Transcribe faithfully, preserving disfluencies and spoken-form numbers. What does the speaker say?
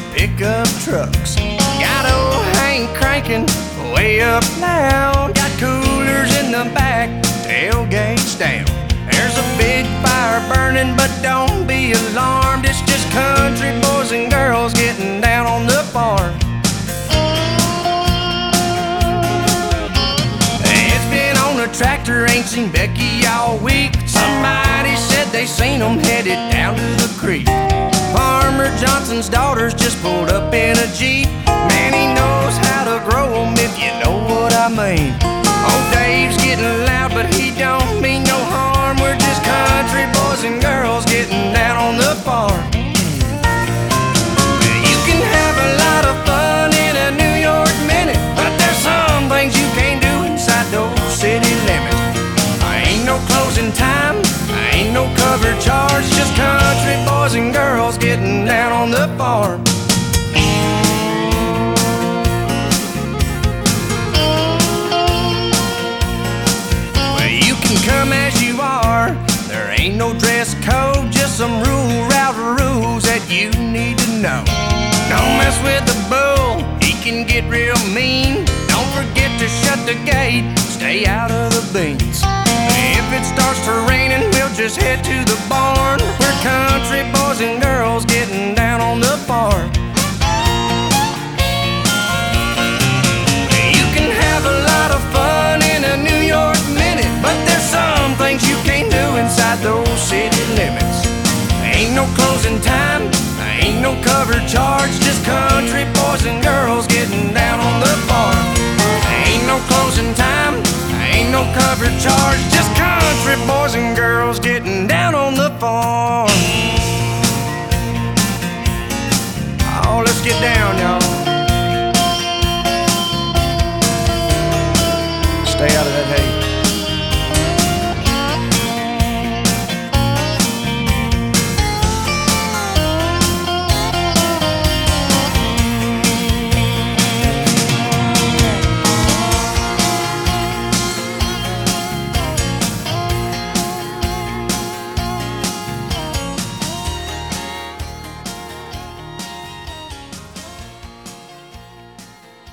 with pickup trucks. Got old Hank cranking way up loud. Got coolers in the back, tailgates down. There's a big fire burning, but don't be alarmed. It's just country boys and girls getting down on the farm. It's been on a tractor, ain't seen Becky all week. Somebody said they seen them headed down to the creek. Farmer Johnson's daughters just pulled up in a Jeep. Man, he knows how to grow them, if you know what I mean. Old Dave's getting loud, but he don't mean no harm. We're just country boys and girls getting down on the farm. You can have a lot of fun in a New York minute, but there's some things you can't do inside those city limits. I ain't no closing time, I ain't no cover charge. Just country boys and girls getting down on the farm. Come as you are, there ain't no dress code, just some rule route rules that you need to know. Don't mess with the bull, he can get real mean. Don't forget to shut the gate, stay out of the beans. If it starts to raining, we'll just head to the barn. We're country boys and girls getting down on the